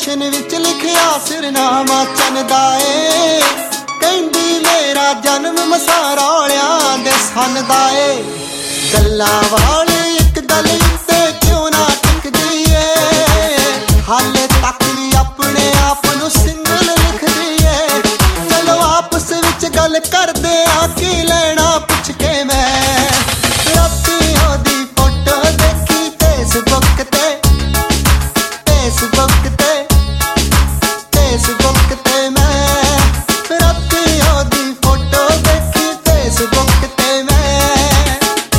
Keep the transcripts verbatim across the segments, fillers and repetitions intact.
ਗੁਲਸ਼ਨ विच लिखिया सिरनामा चन्दा ए। कहंदी मेरा जन्म मसा रौलियां दे सन दा ए। गल्लां वाली एक गल उत्ते क्यों ना टिकदी ए। हाले तक भी अपने आप नूं सिंगल लिखदी ए। चलो आपस विच गल करदे आ की लेना पुछ के मैं। राती ओदी फोटो देखी फेसबुक ते फेसबुक ते फेसबुक ते मैं। राती ओदी फोटो देखी फेसबुक ते मैं।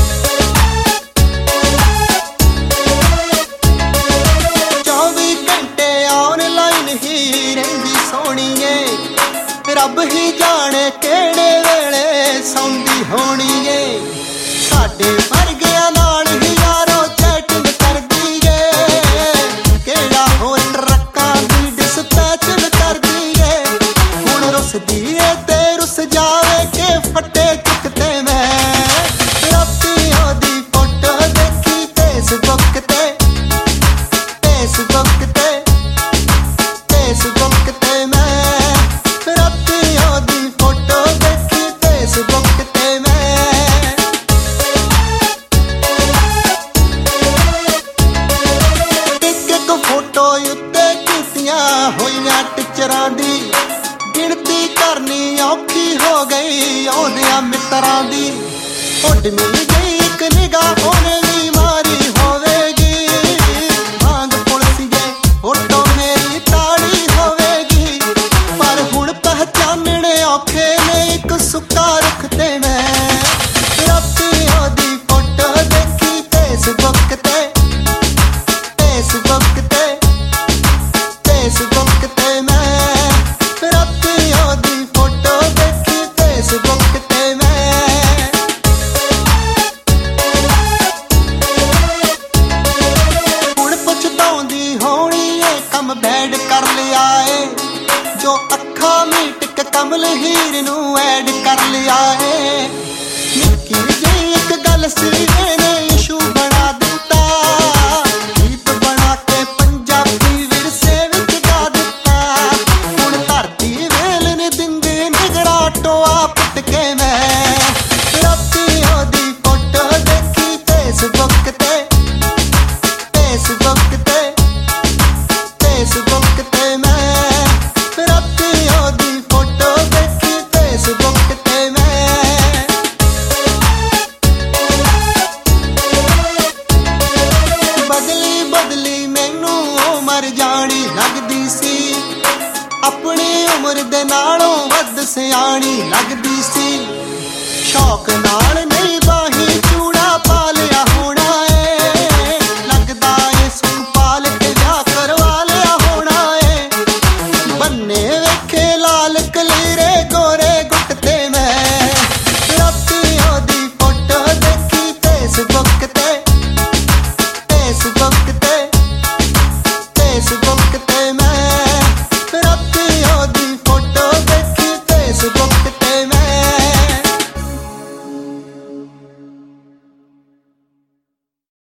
चौबी घंटे ऑनलाइन ही रहिंदी सोहणीए। रब ही जाने केड़े वेले सौंदी होणीए। साडे वर्गियां नाल ही यारो चैटिंग करदी ए। केड़ा होर ट्रक्कां दी डिस्पैचिंग करदी ए। हुण रुसदी ए ते रुस जावे के फट्टे चुकते मैं। राती ओदी फोटो देखी फेसबुक ते फेसबुक ते फेसबुक ते मैं। राती ओदी फोटो देखी फेसबुक ते मैं। एक एक फोटो उत्ते कीतियां होईयां टिचरां दी। गिणती करनी औखी हो गई औदियां मित्तरां दी। उड्डनी गई एक निगाह ओने भी मारी होवेगी। भांग पुलसिए फोटो मेरी ताड़ी होवेगी। पर हुण पहचानने औखे ने एक सुक्का रुख ते मैं। राती ओदी फोटो देखी फेसबुक ते फेसबुक ते फेसबुक ते मैं। राती ओदी फोटो देखी फेसबुक ते मैं। हुण पछताउंदी होणी ए कम बैड कर लिया ए। जो अखा मीट के कमल हीर नूं ऐड कर लिया ए। निक्की जी एक गल सी मैंने इशू बना दिता। गीत बना के पंजाबी विरसे विच गा दिता। हुण धरती वेल ने दिंदी निगड़ा टोआ पुट के मैं। राती ओदी फोटो देखी फेसबुक ते फेसबुक ते फेसबुक ते मैं। राती ओदी फोटो देखी फेसबुक ते मैं। बदली बदली मैनू उमर जानी लगदी सी। अपनी उम्र दे नालों वध सियाणी लगदी सी। शौक नाल नहीं बाही